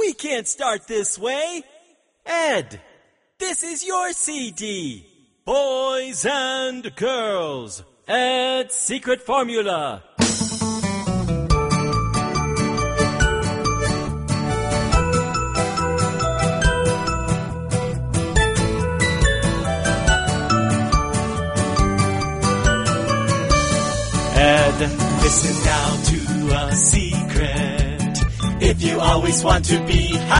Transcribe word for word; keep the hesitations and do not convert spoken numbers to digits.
We can't start this way. Ed, this is your C D. Boys and girls, Ed's secret formula. Ed, listen now to a secret. If you always want to be happy,